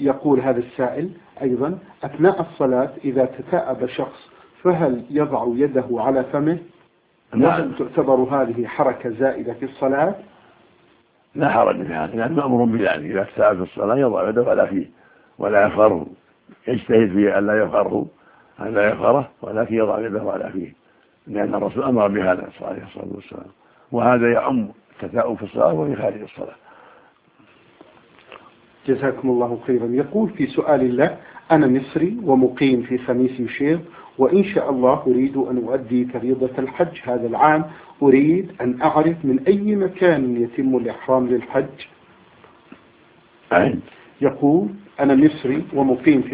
يقول هذا السائل أيضا: أثناء الصلاة إذا تثاءب شخص فهل يضع يده على فمه؟ وهل تعتبر هذه حركة زائدة في الصلاة؟ لا حرج في هذا، يعني مأمور بذلك. إذا تثاءب في الصلاة يضع يده على فيه ولا يفخره، يجتهد في أن لا يفخره ولكن يضع يده على فيه، لأن الرسول أمر بهذا عليه الصلاة والسلام، وهذا يعم التثاؤب في الصلاة وفي خارج الصلاة. جزاكم الله خيرا. يقول في سؤال له: أنا مصري ومقيم في خميس مشيط، وإن شاء الله أريد أن أؤدي فريضة الحج هذا العام. أريد أن أعرف من أي مكان يتم الإحرام للحج. يقول: أنا مصري ومقيم في